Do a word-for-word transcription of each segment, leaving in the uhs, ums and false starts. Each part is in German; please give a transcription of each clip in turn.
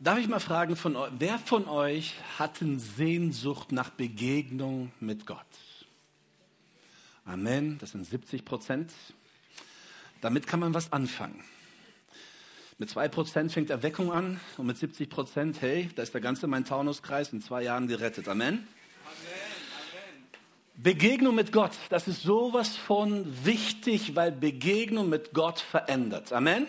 Darf ich mal fragen, von, eu- wer von euch hat eine Sehnsucht nach Begegnung mit Gott? Amen, das sind siebzig Prozent. Damit kann man was anfangen. Mit zwei Prozent fängt Erweckung an und mit siebzig Prozent, hey, da ist der ganze Main-Taunus-Kreis in zwei Jahren gerettet. Amen. Begegnung mit Gott, das ist sowas von wichtig, weil Begegnung mit Gott verändert. Amen.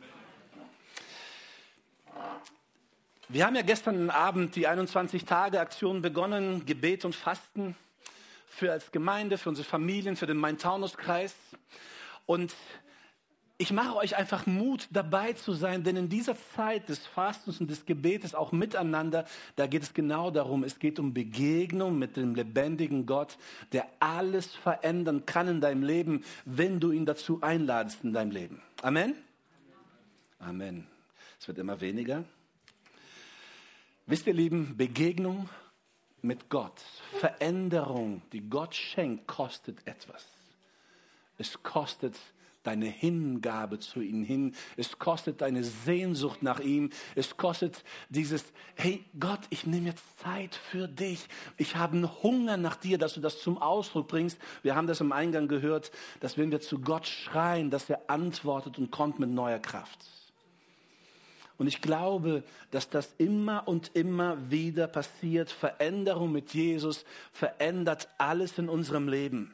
Wir haben ja gestern Abend die einundzwanzig-Tage-Aktion begonnen, Gebet und Fasten für als Gemeinde, für unsere Familien, für den Main-Taunus-Kreis. Und ich mache euch einfach Mut, dabei zu sein, denn in dieser Zeit des Fastens und des Gebetes, auch miteinander, da geht es genau darum, es geht um Begegnung mit dem lebendigen Gott, der alles verändern kann in deinem Leben, wenn du ihn dazu einladest in deinem Leben. Amen? Amen. Es wird immer weniger. Wisst ihr, Lieben, Begegnung mit Gott, Veränderung, die Gott schenkt, kostet etwas. Es kostet deine Hingabe zu ihm hin. Es kostet deine Sehnsucht nach ihm. Es kostet dieses, hey Gott, ich nehme jetzt Zeit für dich. Ich habe einen Hunger nach dir, dass du das zum Ausdruck bringst. Wir haben das im Eingang gehört, dass wenn wir zu Gott schreien, dass er antwortet und kommt mit neuer Kraft. Und ich glaube, dass das immer und immer wieder passiert. Veränderung mit Jesus verändert alles in unserem Leben.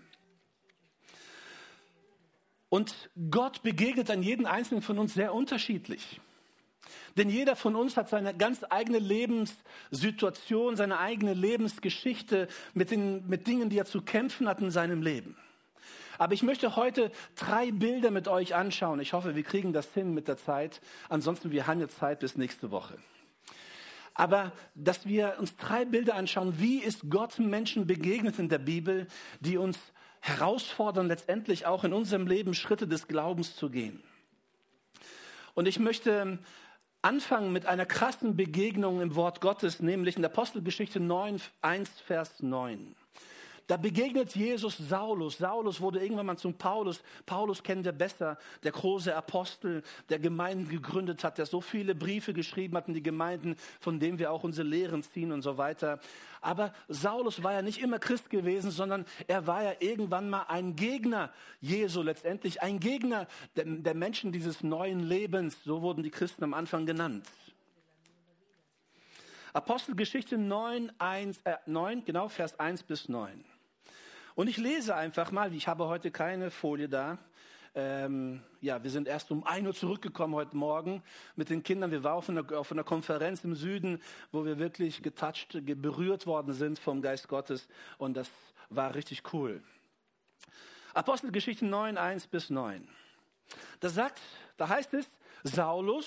Und Gott begegnet an jeden Einzelnen von uns sehr unterschiedlich. Denn jeder von uns hat seine ganz eigene Lebenssituation, seine eigene Lebensgeschichte mit den mit Dingen, die er zu kämpfen hat in seinem Leben. Aber ich möchte heute drei Bilder mit euch anschauen. Ich hoffe, wir kriegen das hin mit der Zeit. Ansonsten, wir haben jetzt Zeit bis nächste Woche. Aber dass wir uns drei Bilder anschauen, wie ist Gott Menschen begegnet in der Bibel, die uns herausfordern, letztendlich auch in unserem Leben Schritte des Glaubens zu gehen. Und ich möchte anfangen mit einer krassen Begegnung im Wort Gottes, nämlich in der Apostelgeschichte neun, eins, Vers neun. Da begegnet Jesus Saulus. Saulus wurde irgendwann mal zum Paulus. Paulus kennen wir besser, der große Apostel, der Gemeinden gegründet hat, der so viele Briefe geschrieben hat in die Gemeinden, von denen wir auch unsere Lehren ziehen und so weiter. Aber Saulus war ja nicht immer Christ gewesen, sondern er war ja irgendwann mal ein Gegner Jesu letztendlich, ein Gegner der, der Menschen dieses neuen Lebens. So wurden die Christen am Anfang genannt. Apostelgeschichte neun, eins, äh, neun, genau, Vers eins bis neun. Und ich lese einfach mal, ich habe heute keine Folie da. Ähm, ja, wir sind erst um ein Uhr zurückgekommen heute Morgen mit den Kindern. Wir waren auf einer, auf einer Konferenz im Süden, wo wir wirklich getoucht, berührt worden sind vom Geist Gottes. Und das war richtig cool. Apostelgeschichte neun, eins bis neun. Da sagt, da heißt es, Saulus,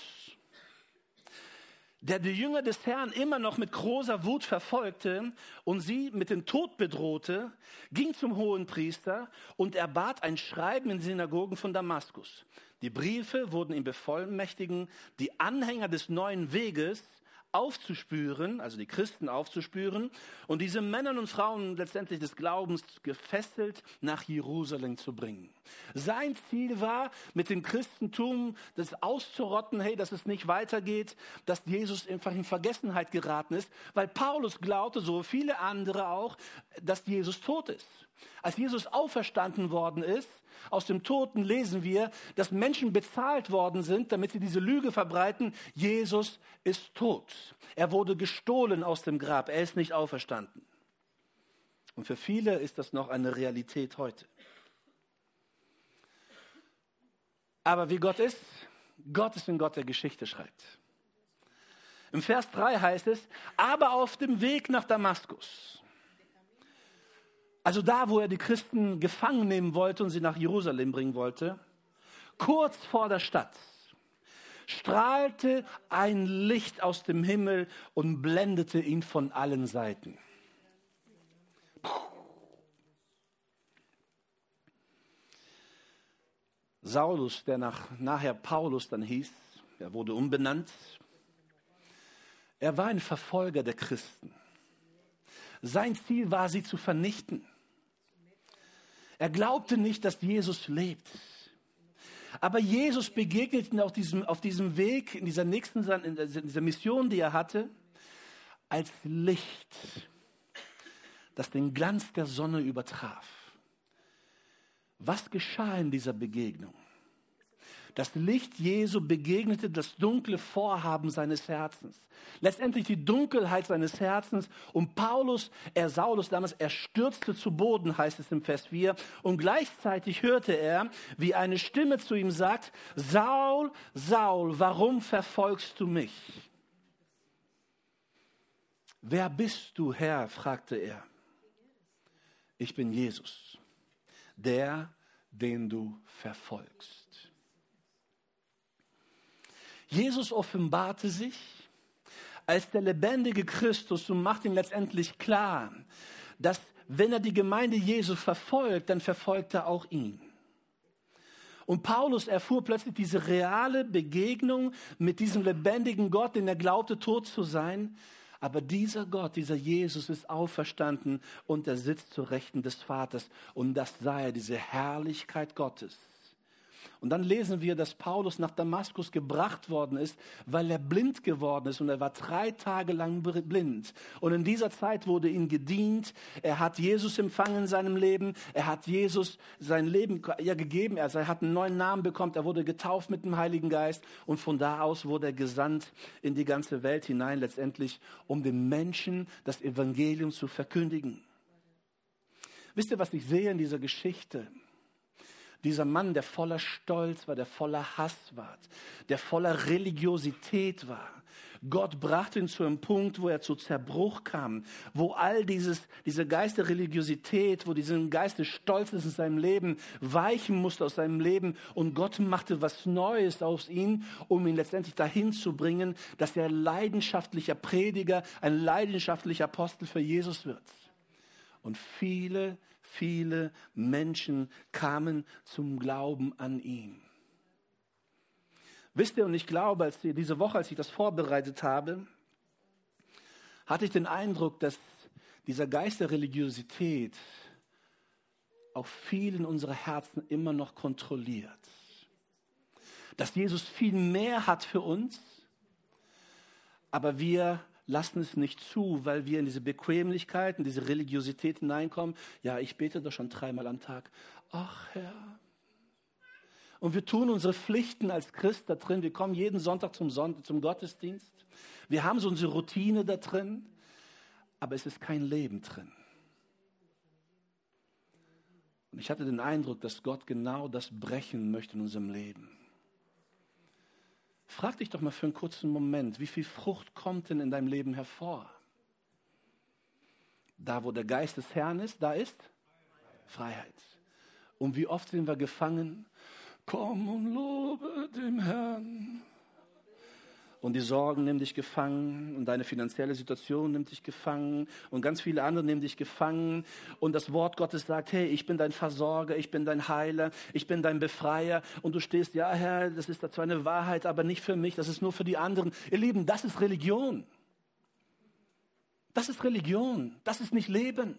der die Jünger des Herrn immer noch mit großer Wut verfolgte und sie mit dem Tod bedrohte, ging zum Hohenpriester und erbat ein Schreiben in Synagogen von Damaskus. Die Briefe wurden ihm bevollmächtigen, die Anhänger des neuen Weges aufzuspüren, also die Christen aufzuspüren und diese Männer und Frauen letztendlich des Glaubens gefesselt nach Jerusalem zu bringen. Sein Ziel war, mit dem Christentum das auszurotten, hey, dass es nicht weitergeht, dass Jesus einfach in Vergessenheit geraten ist, weil Paulus glaubte, so viele andere auch, dass Jesus tot ist. Als Jesus auferstanden worden ist, aus dem Toten lesen wir, dass Menschen bezahlt worden sind, damit sie diese Lüge verbreiten, Jesus ist tot. Er wurde gestohlen aus dem Grab, er ist nicht auferstanden. Und für viele ist das noch eine Realität heute. Aber wie Gott ist, Gott ist ein Gott, der Geschichte schreibt. Im Vers drei heißt es, aber auf dem Weg nach Damaskus, also da, wo er die Christen gefangen nehmen wollte und sie nach Jerusalem bringen wollte, kurz vor der Stadt, strahlte ein Licht aus dem Himmel und blendete ihn von allen Seiten. Saulus, der nach, nachher Paulus dann hieß, er wurde umbenannt, er war ein Verfolger der Christen. Sein Ziel war, sie zu vernichten. Er glaubte nicht, dass Jesus lebt. Aber Jesus begegnet ihn auf diesem, auf diesem Weg, in dieser nächsten, in dieser Mission, die er hatte, als Licht, das den Glanz der Sonne übertraf. Was geschah in dieser Begegnung? Das Licht Jesu begegnete das dunkle Vorhaben seines Herzens. Letztendlich die Dunkelheit seines Herzens. Und Paulus, er Saulus damals, er stürzte zu Boden, heißt es im Vers vier. Und gleichzeitig hörte er, wie eine Stimme zu ihm sagt, Saul, Saul, warum verfolgst du mich? Wer bist du, Herr? Fragte er. Ich bin Jesus, der, den du verfolgst. Jesus offenbarte sich als der lebendige Christus und macht ihm letztendlich klar, dass wenn er die Gemeinde Jesu verfolgt, dann verfolgt er auch ihn. Und Paulus erfuhr plötzlich diese reale Begegnung mit diesem lebendigen Gott, den er glaubte, tot zu sein. Aber dieser Gott, dieser Jesus ist auferstanden und er sitzt zur Rechten des Vaters. Und das sah er, diese Herrlichkeit Gottes. Und dann lesen wir, dass Paulus nach Damaskus gebracht worden ist, weil er blind geworden ist. Und er war drei Tage lang blind. Und in dieser Zeit wurde ihm gedient. Er hat Jesus empfangen in seinem Leben. Er hat Jesus sein Leben ja, gegeben. Er hat einen neuen Namen bekommen. Er wurde getauft mit dem Heiligen Geist. Und von da aus wurde er gesandt in die ganze Welt hinein, letztendlich, um den Menschen das Evangelium zu verkündigen. Wisst ihr, was ich sehe in dieser Geschichte? Dieser Mann, der voller Stolz war, der voller Hass war, der voller Religiosität war. Gott brachte ihn zu einem Punkt, wo er zu Zerbruch kam, wo all dieses, diese Geist der Religiosität, wo diesen Geist des Stolzes in seinem Leben weichen musste aus seinem Leben. Und Gott machte was Neues aus ihm, um ihn letztendlich dahin zu bringen, dass er leidenschaftlicher Prediger, ein leidenschaftlicher Apostel für Jesus wird. Und viele Viele Menschen kamen zum Glauben an ihn. Wisst ihr, und ich glaube, als ich, diese Woche, als ich das vorbereitet habe, hatte ich den Eindruck, dass dieser Geist der Religiosität auch viel in unsere Herzen immer noch kontrolliert. Dass Jesus viel mehr hat für uns, aber wir lassen es nicht zu, weil wir in diese Bequemlichkeit, in diese Religiosität hineinkommen. Ja, ich bete doch schon dreimal am Tag. Ach Herr. Und wir tun unsere Pflichten als Christ da drin. Wir kommen jeden Sonntag zum, Sonntag, zum Gottesdienst. Wir haben so unsere Routine da drin. Aber es ist kein Leben drin. Und ich hatte den Eindruck, dass Gott genau das brechen möchte in unserem Leben. Frag dich doch mal für einen kurzen Moment, wie viel Frucht kommt denn in deinem Leben hervor? Da, wo der Geist des Herrn ist, da ist Freiheit. Und wie oft sind wir gefangen? Komm und lobe dem Herrn. Und die Sorgen nehmen dich gefangen und deine finanzielle Situation nimmt dich gefangen und ganz viele andere nehmen dich gefangen. Und das Wort Gottes sagt, hey, ich bin dein Versorger, ich bin dein Heiler, ich bin dein Befreier. Und du stehst, ja Herr, das ist zwar eine Wahrheit, aber nicht für mich, das ist nur für die anderen. Ihr Lieben, das ist Religion. Das ist Religion, das ist nicht Leben.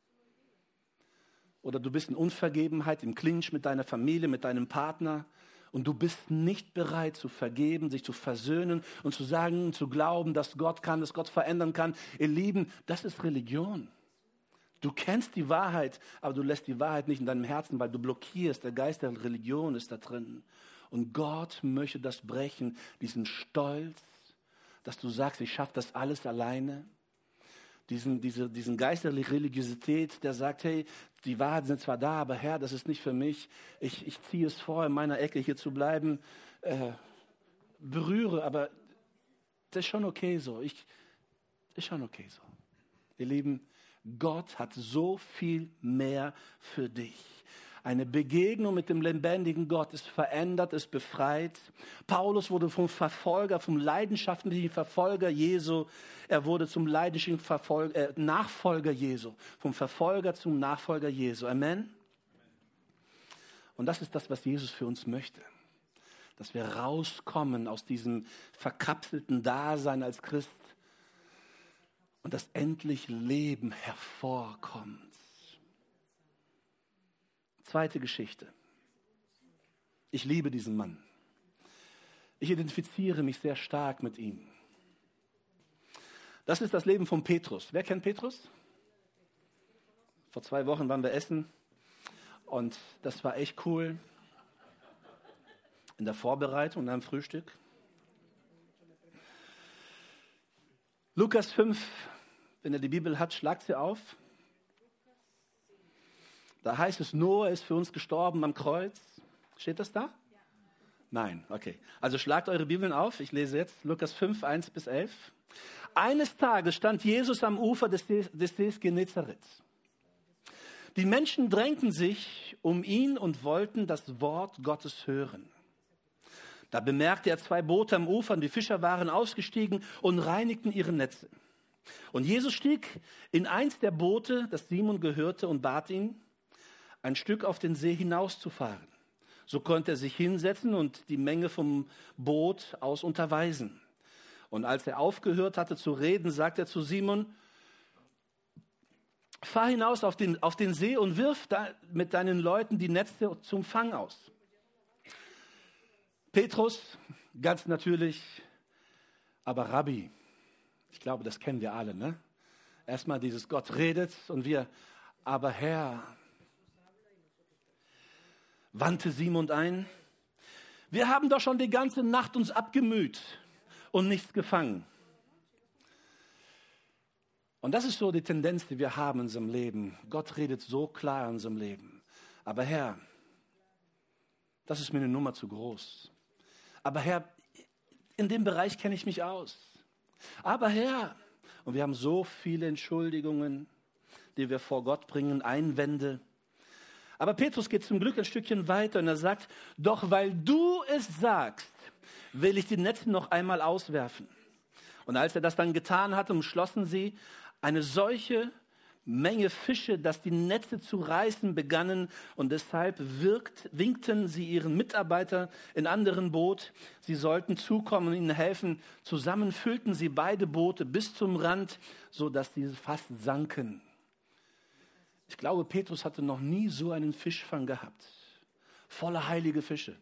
Oder du bist in Unvergebenheit, im Clinch mit deiner Familie, mit deinem Partner. Und du bist nicht bereit zu vergeben, sich zu versöhnen und zu sagen, zu glauben, dass Gott kann, dass Gott verändern kann. Ihr Lieben, das ist Religion. Du kennst die Wahrheit, aber du lässt die Wahrheit nicht in deinem Herzen, weil du blockierst. Der Geist der Religion ist da drin. Und Gott möchte das brechen, diesen Stolz, dass du sagst, ich schaffe das alles alleine. Diesen, diese, diesen Geist der Religiosität, der sagt, hey, die Wahrheiten sind zwar da, aber Herr, das ist nicht für mich. Ich, ich ziehe es vor, in meiner Ecke hier zu bleiben. Äh, berühre, aber das ist schon okay so. Ich, ist schon okay so. Ihr Lieben, Gott hat so viel mehr für dich. Eine Begegnung mit dem lebendigen Gott ist verändert, ist befreit. Paulus wurde vom Verfolger, vom leidenschaftlichen Verfolger Jesu, er wurde zum leidenschaftlichen Verfolger, äh, Nachfolger Jesu. Vom Verfolger zum Nachfolger Jesu. Amen? Und das ist das, was Jesus für uns möchte. Dass wir rauskommen aus diesem verkapselten Dasein als Christ und dass endlich Leben hervorkommt. Zweite Geschichte. Ich liebe diesen Mann. Ich identifiziere mich sehr stark mit ihm. Das ist das Leben von Petrus. Wer kennt Petrus? Vor zwei Wochen waren wir essen und das war echt cool. In der Vorbereitung und am Frühstück. Lukas fünf, wenn ihr die Bibel hat, schlagt sie auf. Da heißt es, Noah ist für uns gestorben am Kreuz. Steht das da? Ja. Nein, okay. Also schlagt eure Bibeln auf. Ich lese jetzt Lukas fünf, eins bis elf. Eines Tages stand Jesus am Ufer des Sees, des Sees Genezareth. Die Menschen drängten sich um ihn und wollten das Wort Gottes hören. Da bemerkte er zwei Boote am Ufer und die Fischer waren ausgestiegen und reinigten ihre Netze. Und Jesus stieg in eins der Boote, das Simon gehörte, und bat ihn, ein Stück auf den See hinauszufahren. So konnte er sich hinsetzen und die Menge vom Boot aus unterweisen. Und als er aufgehört hatte zu reden, sagte er zu Simon, fahr hinaus auf den, auf den See und wirf da mit deinen Leuten die Netze zum Fang aus. Petrus, ganz natürlich, aber Rabbi, ich glaube, das kennen wir alle, ne? Erstmal dieses Gott redet und wir, aber Herr, wandte Simon ein, wir haben doch schon die ganze Nacht uns abgemüht und nichts gefangen. Und das ist so die Tendenz, die wir haben in unserem Leben. Gott redet so klar in unserem Leben. Aber Herr, das ist mir eine Nummer zu groß. Aber Herr, in dem Bereich kenne ich mich aus. Aber Herr, und wir haben so viele Entschuldigungen, die wir vor Gott bringen, Einwände. Aber Petrus geht zum Glück ein Stückchen weiter und er sagt, doch weil du es sagst, will ich die Netze noch einmal auswerfen. Und als er das dann getan hatte, umschlossen sie eine solche Menge Fische, dass die Netze zu reißen begannen und deshalb wirkt, winkten sie ihren Mitarbeiter in anderen Boot. Sie sollten zukommen und ihnen helfen. Zusammen füllten sie beide Boote bis zum Rand, sodass sie fast sanken. Ich glaube, Petrus hatte noch nie so einen Fischfang gehabt. Voller heilige Fische.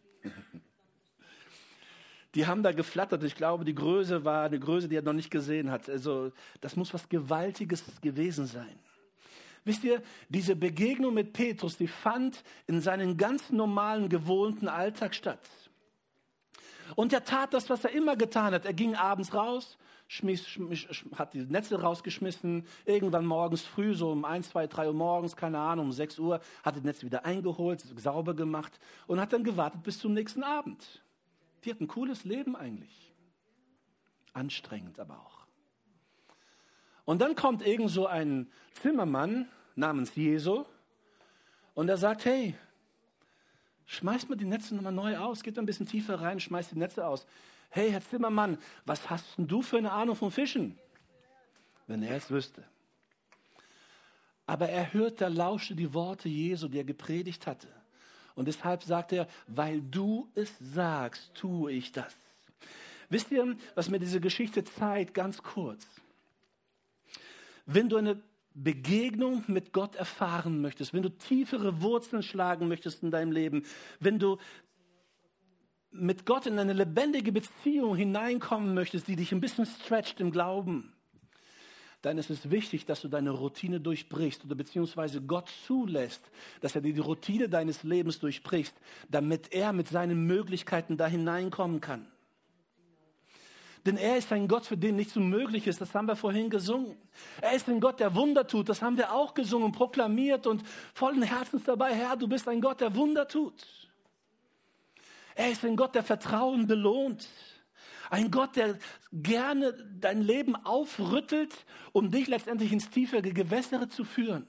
Die haben da geflattert. Ich glaube, die Größe war eine Größe, die er noch nicht gesehen hat. Also, das muss was Gewaltiges gewesen sein. Wisst ihr, diese Begegnung mit Petrus, die fand in seinem ganz normalen, gewohnten Alltag statt. Und er tat das, was er immer getan hat. Er ging abends raus, schmiss, schmiss, hat die Netze rausgeschmissen. Irgendwann morgens früh, so um eins, zwei, drei Uhr morgens, keine Ahnung, um sechs Uhr, hat die Netze wieder eingeholt, sauber gemacht und hat dann gewartet bis zum nächsten Abend. Die hat ein cooles Leben eigentlich. Anstrengend aber auch. Und dann kommt irgend so ein Zimmermann namens Jesu und er sagt, hey, schmeißt mal die Netze nochmal neu aus, geht ein bisschen tiefer rein, schmeißt die Netze aus. Hey, Herr Zimmermann, was hast denn du für eine Ahnung von Fischen? Wenn er es wüsste. Aber er hörte, er lauschte die Worte Jesu, die er gepredigt hatte. Und deshalb sagt er, weil du es sagst, tue ich das. Wisst ihr, was mir diese Geschichte zeigt, ganz kurz? Wenn du eine Begegnung mit Gott erfahren möchtest, wenn du tiefere Wurzeln schlagen möchtest in deinem Leben, wenn du mit Gott in eine lebendige Beziehung hineinkommen möchtest, die dich ein bisschen stretcht im Glauben, dann ist es wichtig, dass du deine Routine durchbrichst oder beziehungsweise Gott zulässt, dass er dir die Routine deines Lebens durchbricht, damit er mit seinen Möglichkeiten da hineinkommen kann. Denn er ist ein Gott, für den nichts unmöglich ist. Das haben wir vorhin gesungen. Er ist ein Gott, der Wunder tut. Das haben wir auch gesungen, proklamiert und vollen Herzens dabei. Herr, du bist ein Gott, der Wunder tut. Er ist ein Gott, der Vertrauen belohnt. Ein Gott, der gerne dein Leben aufrüttelt, um dich letztendlich ins tiefere Gewässere zu führen.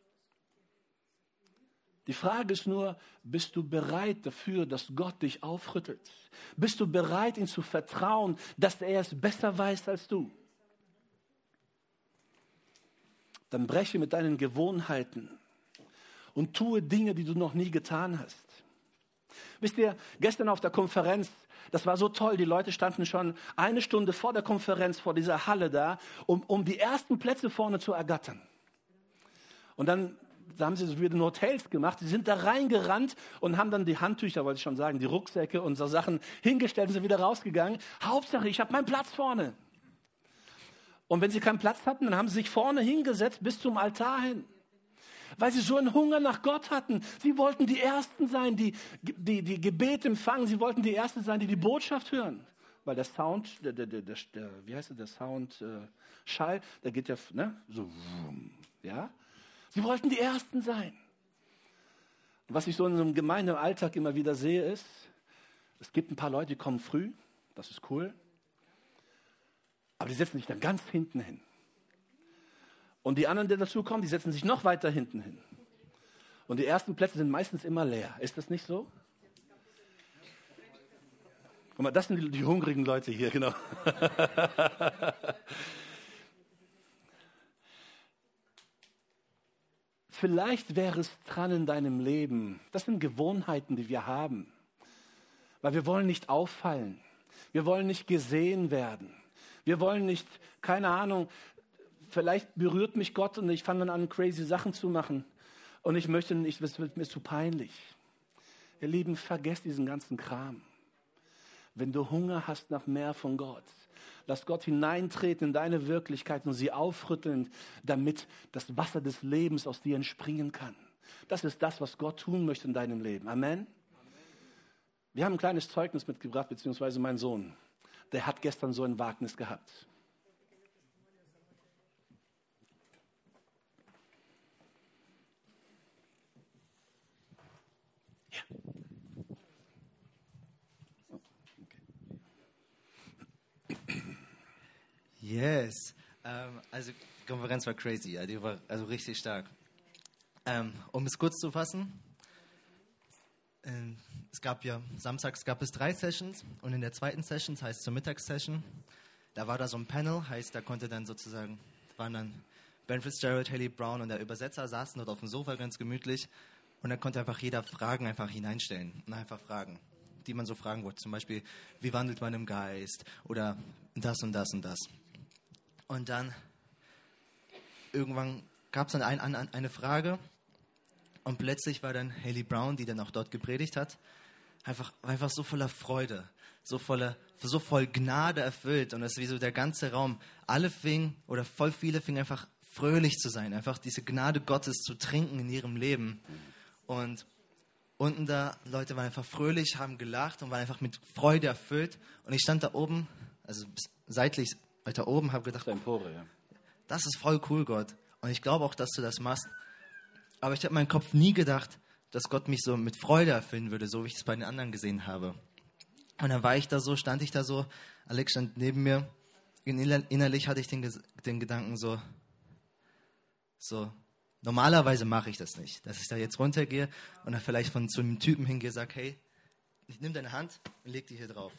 Die Frage ist nur, bist du bereit dafür, dass Gott dich aufrüttelt? Bist du bereit, ihm zu vertrauen, dass er es besser weiß als du? Dann breche mit deinen Gewohnheiten und tue Dinge, die du noch nie getan hast. Wisst ihr, gestern auf der Konferenz, das war so toll, die Leute standen schon eine Stunde vor der Konferenz, vor dieser Halle da, um, um die ersten Plätze vorne zu ergattern. Und dann da haben sie so wieder Hotels gemacht. Die sind da reingerannt und haben dann die Handtücher, wollte ich schon sagen, die Rucksäcke und so Sachen hingestellt und sind wieder rausgegangen. Hauptsache, ich habe meinen Platz vorne. Und wenn sie keinen Platz hatten, dann haben sie sich vorne hingesetzt bis zum Altar hin. Weil sie so einen Hunger nach Gott hatten. Sie wollten die Ersten sein, die die, die Gebete empfangen. Sie wollten die Ersten sein, die die Botschaft hören. Weil der Sound, der, der, der, der, wie heißt der Sound, äh, Schall, der geht ja, ne, so, ja. Sie wollten die Ersten sein. Und was ich so in so einem Gemeindealltag immer wieder sehe, ist, es gibt ein paar Leute, die kommen früh, das ist cool, aber die setzen sich dann ganz hinten hin. Und die anderen, die dazu kommen, die setzen sich noch weiter hinten hin. Und die ersten Plätze sind meistens immer leer. Ist das nicht so? Guck mal, das sind die, die hungrigen Leute hier, genau. Vielleicht wäre es dran in deinem Leben. Das sind Gewohnheiten, die wir haben. Weil wir wollen nicht auffallen. Wir wollen nicht gesehen werden. Wir wollen nicht, keine Ahnung, vielleicht berührt mich Gott und ich fange dann an, crazy Sachen zu machen. Und ich möchte nicht, es wird mir zu peinlich. Ihr Lieben, vergesst diesen ganzen Kram. Wenn du Hunger hast nach mehr von Gott, lass Gott hineintreten in deine Wirklichkeit und sie aufrütteln, damit das Wasser des Lebens aus dir entspringen kann. Das ist das, was Gott tun möchte in deinem Leben. Amen. Wir haben ein kleines Zeugnis mitgebracht, beziehungsweise mein Sohn. Der hat gestern so ein Wagnis gehabt. Ja. Yes. Ähm, also die Konferenz war crazy, ja, die war also richtig stark. Ähm, um es kurz zu fassen, ähm, es gab ja, samstags gab es drei Sessions und in der zweiten Session, das heißt zur Mittagssession, da war da so ein Panel, heißt, da konnte dann sozusagen, waren dann Ben Fitzgerald, Haley Brown und der Übersetzer saßen dort auf dem Sofa ganz gemütlich und da konnte einfach jeder Fragen einfach hineinstellen und einfach Fragen, die man so fragen wollte. Zum Beispiel, wie wandelt man im Geist oder das und das und das. Und dann irgendwann gab es dann ein, ein, eine Frage und plötzlich war dann Haley Brown, die dann auch dort gepredigt hat, einfach, einfach so voller Freude, so, voller, so voll Gnade erfüllt. Und das ist wie so der ganze Raum. Alle fingen, oder voll viele fingen einfach fröhlich zu sein, einfach diese Gnade Gottes zu trinken in ihrem Leben. Und unten da, Leute waren einfach fröhlich, haben gelacht und waren einfach mit Freude erfüllt. Und ich stand da oben, also seitlich weiter oben, habe gedacht, Empore, ja. Das ist voll cool, Gott. Und ich glaube auch, dass du das machst. Aber ich habe in meinem Kopf nie gedacht, dass Gott mich so mit Freude erfüllen würde, so wie ich es bei den anderen gesehen habe. Und dann war ich da so, stand ich da so, Alex stand neben mir. Innerlich hatte ich den, den Gedanken so, so, normalerweise mache ich das nicht, dass ich da jetzt runtergehe und dann vielleicht von zu einem Typen hingehe und sage, hey, ich nehme deine Hand und leg die hier drauf.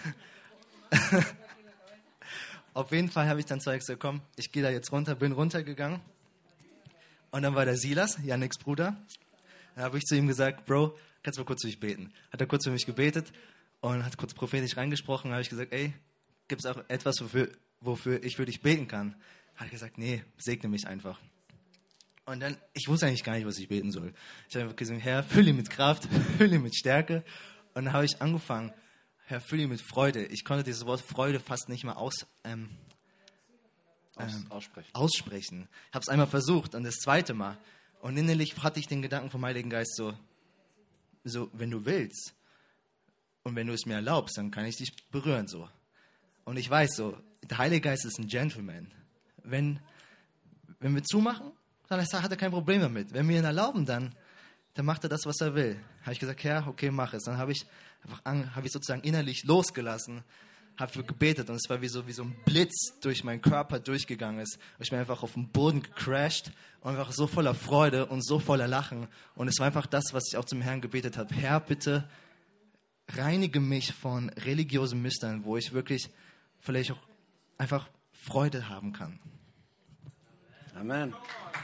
Auf jeden Fall habe ich dann gesagt, so, komm, ich gehe da jetzt runter, bin runtergegangen. Und dann war der Silas, Yannicks Bruder. Dann habe ich zu ihm gesagt, Bro, kannst du mal kurz für mich beten? Hat er kurz für mich gebetet und hat kurz prophetisch reingesprochen. Dann habe ich gesagt, ey, gibt es auch etwas, wofür, wofür ich für dich beten kann? Hat er gesagt, nee, segne mich einfach. Und dann, ich wusste eigentlich gar nicht, was ich beten soll. Ich habe einfach gesagt, Herr, fülle ihn mit Kraft, fülle ihn mit Stärke. Und dann habe ich angefangen, Herr, fülle ihn mit Freude. Ich konnte dieses Wort Freude fast nicht mehr aus, ähm, Aus, ähm, aussprechen. aussprechen. Ich habe es einmal versucht und das zweite Mal. Und innerlich hatte ich den Gedanken vom Heiligen Geist so, so, wenn du willst und wenn du es mir erlaubst, dann kann ich dich berühren so. Und ich weiß so, der Heilige Geist ist ein Gentleman. Wenn, wenn wir zumachen, dann hat er kein Problem damit. Wenn wir ihn erlauben, dann, dann macht er das, was er will. Habe ich gesagt, ja, okay, mach es. Dann habe ich einfach an, habe ich sozusagen innerlich losgelassen, habe gebetet und es war wie so, wie so ein Blitz durch meinen Körper durchgegangen ist. Ich bin einfach auf den Boden gecrashed und einfach so voller Freude und so voller Lachen. Und es war einfach das, was ich auch zum Herrn gebetet habe. Herr, bitte reinige mich von religiösen Mustern, wo ich wirklich vielleicht auch einfach Freude haben kann. Amen.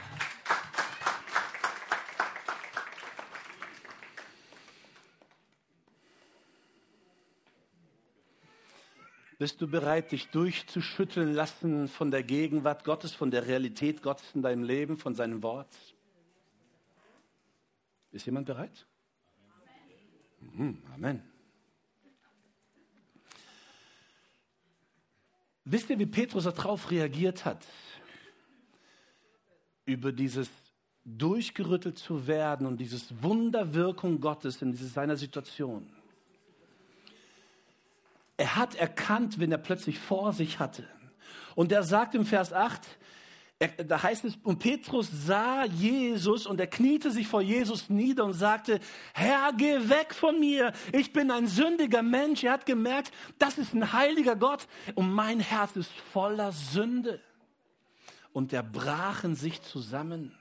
Bist du bereit, dich durchzuschütteln lassen von der Gegenwart Gottes, von der Realität Gottes in deinem Leben, von seinem Wort? Ist jemand bereit? Amen. Amen. Wisst ihr, wie Petrus darauf reagiert hat? Über dieses durchgerüttelt zu werden und dieses Wunderwirkung Gottes in seiner Situation. Er hat erkannt, wen er plötzlich vor sich hatte. Und er sagt im Vers acht, er, da heißt es, und Petrus sah Jesus und er kniete sich vor Jesus nieder und sagte, Herr, geh weg von mir, ich bin ein sündiger Mensch. Er hat gemerkt, das ist ein heiliger Gott und mein Herz ist voller Sünde. Und er brach in sich zusammen.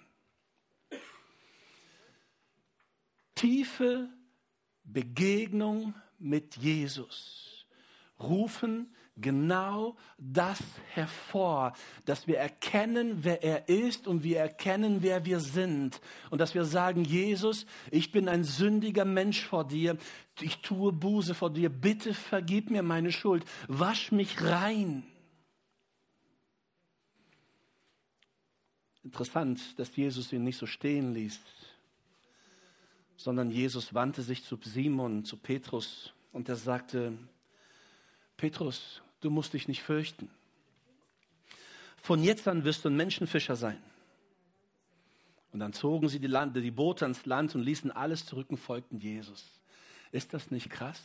Tiefe Begegnung mit Jesus rufen genau das hervor, dass wir erkennen, wer er ist und wir erkennen, wer wir sind. Und dass wir sagen, Jesus, ich bin ein sündiger Mensch vor dir, ich tue Buße vor dir, bitte vergib mir meine Schuld, wasch mich rein. Interessant, dass Jesus ihn nicht so stehen ließ, sondern Jesus wandte sich zu Simon, zu Petrus und er sagte, Petrus, du musst dich nicht fürchten. Von jetzt an wirst du ein Menschenfischer sein. Und dann zogen sie die, Lande, die Boote ans Land und ließen alles zurück und folgten Jesus. Ist das nicht krass?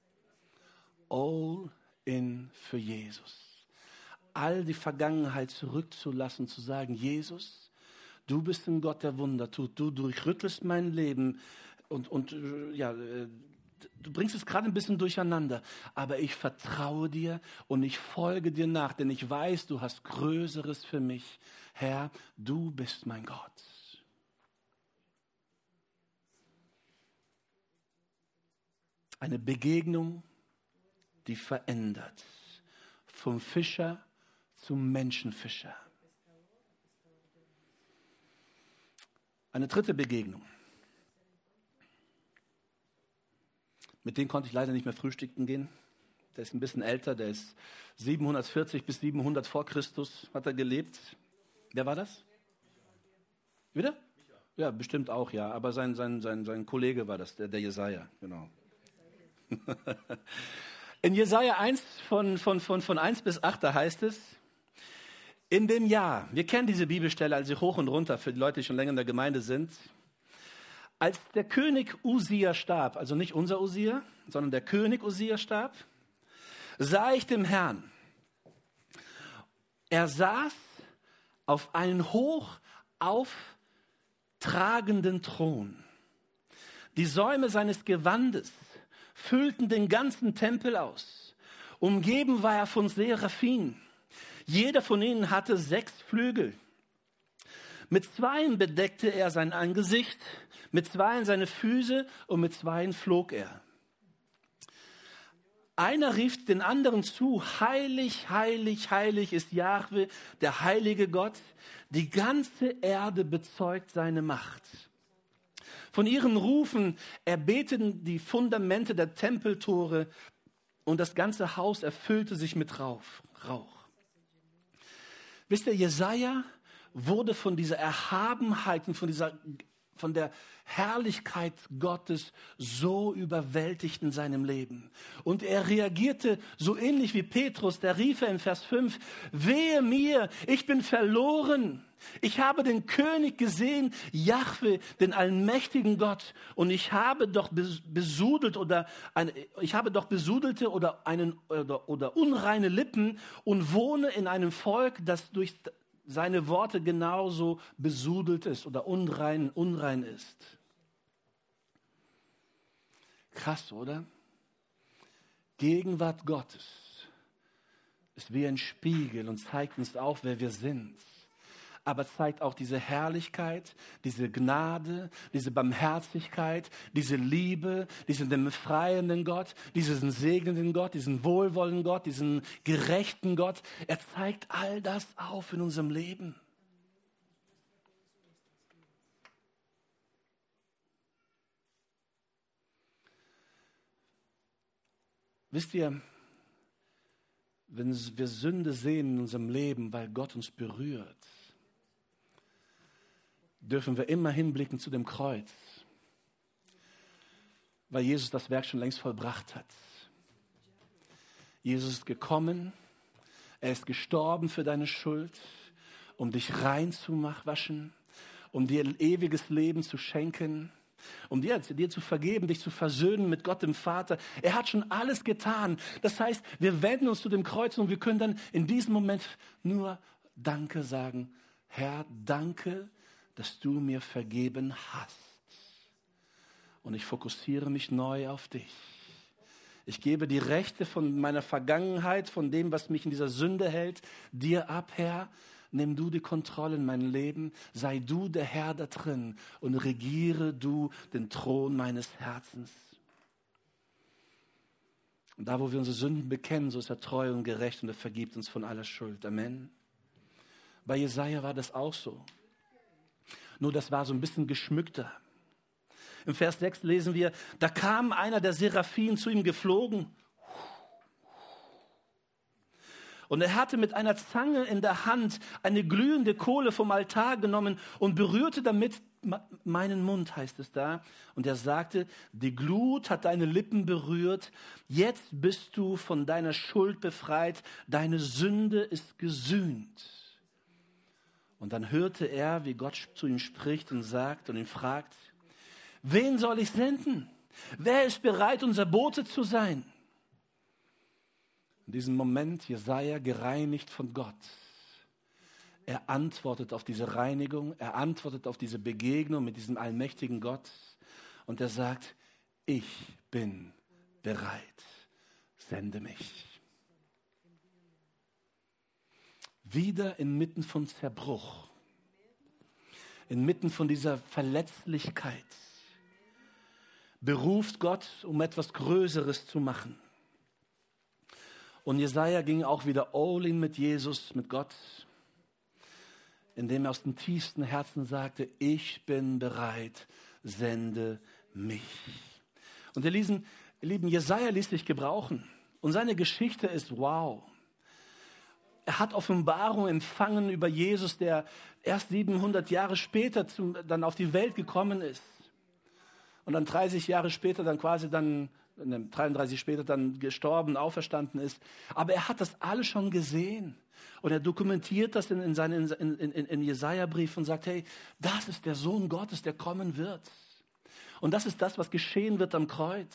All in für Jesus. All die Vergangenheit zurückzulassen, zu sagen, Jesus, du bist ein Gott, der Wunder tut. Du durchrüttelst mein Leben und, und ja, du bringst es gerade ein bisschen durcheinander. Aber ich vertraue dir und ich folge dir nach, denn ich weiß, du hast Größeres für mich. Herr, du bist mein Gott. Eine Begegnung, die verändert. Vom Fischer zum Menschenfischer. Eine dritte Begegnung. Mit dem konnte ich leider nicht mehr frühstücken gehen. Der ist ein bisschen älter, der ist siebenhundertvierzig bis siebenhundert vor Christus hat er gelebt. Wer war das? Wieder? Ja, bestimmt auch, ja. Aber sein, sein, sein, sein Kollege war das, der, der Jesaja, genau. In Jesaja eins von, von, von, von eins bis acht, da heißt es, in dem Jahr, wir kennen diese Bibelstelle also hoch und runter für die Leute, die schon länger in der Gemeinde sind, als der König Usia starb, also nicht unser Usia, sondern der König Usia starb, sah ich dem Herrn. Er saß auf einen hoch auftragenden Thron. Die Säume seines Gewandes füllten den ganzen Tempel aus. Umgeben war er von Seraphim. Jeder von ihnen hatte sechs Flügel. Mit zweien bedeckte er sein Angesicht, mit zweien seine Füße und mit zweien flog er. Einer rief den anderen zu, heilig, heilig, heilig ist Jahwe, der heilige Gott. Die ganze Erde bezeugt seine Macht. Von ihren Rufen erbebten die Fundamente der Tempeltore und das ganze Haus erfüllte sich mit Rauch. Wisst ihr, Jesaja wurde von dieser Erhabenheit und von dieser, von der Herrlichkeit Gottes so überwältigt in seinem Leben. Und er reagierte so ähnlich wie Petrus, der rief er in Vers fünf, wehe mir, ich bin verloren. Ich habe den König gesehen, Jahwe, den allmächtigen Gott, und ich habe doch besudelt oder eine, ich habe doch besudelte oder einen oder, oder unreine Lippen und wohne in einem Volk, das durch seine Worte genauso besudelt ist oder unrein, unrein ist. Krass, oder? Gegenwart Gottes ist wie ein Spiegel und zeigt uns auf, wer wir sind. Aber zeigt auch diese Herrlichkeit, diese Gnade, diese Barmherzigkeit, diese Liebe, diesen befreienden Gott, diesen segnenden Gott, diesen wohlwollenden Gott, diesen gerechten Gott. Er zeigt all das auf in unserem Leben. Wisst ihr, wenn wir Sünde sehen in unserem Leben, weil Gott uns berührt, dürfen wir immer hinblicken zu dem Kreuz. Weil Jesus das Werk schon längst vollbracht hat. Jesus ist gekommen, er ist gestorben für deine Schuld, um dich rein zu waschen, um dir ein ewiges Leben zu schenken, um dir, dir zu vergeben, dich zu versöhnen mit Gott dem Vater. Er hat schon alles getan. Das heißt, wir wenden uns zu dem Kreuz und wir können dann in diesem Moment nur Danke sagen. Herr, danke, dass du mir vergeben hast. Und ich fokussiere mich neu auf dich. Ich gebe die Rechte von meiner Vergangenheit, von dem, was mich in dieser Sünde hält, dir ab, Herr. Nimm du die Kontrolle in mein Leben, sei du der Herr da drin und regiere du den Thron meines Herzens. Und da, wo wir unsere Sünden bekennen, so ist er treu und gerecht und er vergibt uns von aller Schuld. Amen. Bei Jesaja war das auch so. Nur das war so ein bisschen geschmückter. Im Vers sechs lesen wir, da kam einer der Seraphim zu ihm geflogen. Und er hatte mit einer Zange in der Hand eine glühende Kohle vom Altar genommen und berührte damit meinen Mund, heißt es da. Und er sagte, die Glut hat deine Lippen berührt, jetzt bist du von deiner Schuld befreit, deine Sünde ist gesühnt. Und dann hörte er, wie Gott zu ihm spricht und sagt und ihn fragt, wen soll ich senden? Wer ist bereit, unser Bote zu sein? In diesem Moment, Jesaja, gereinigt von Gott. Er antwortet auf diese Reinigung, er antwortet auf diese Begegnung mit diesem allmächtigen Gott und er sagt, ich bin bereit, sende mich. Wieder inmitten von Zerbruch, inmitten von dieser Verletzlichkeit, beruft Gott, um etwas Größeres zu machen. Und Jesaja ging auch wieder all in mit Jesus, mit Gott, indem er aus dem tiefsten Herzen sagte, ich bin bereit, sende mich. Und ihr Lieben, ihr Lieben, Jesaja ließ sich gebrauchen. Und seine Geschichte ist wow. Er hat Offenbarung empfangen über Jesus, der erst siebenhundert Jahre später zum, dann auf die Welt gekommen ist. Und dann dreißig Jahre später dann quasi dann dreiunddreißig später dann gestorben, auferstanden ist. Aber er hat das alles schon gesehen. Und er dokumentiert das in, in seinem in, in, in Jesaja-Brief und sagt, hey, das ist der Sohn Gottes, der kommen wird. Und das ist das, was geschehen wird am Kreuz.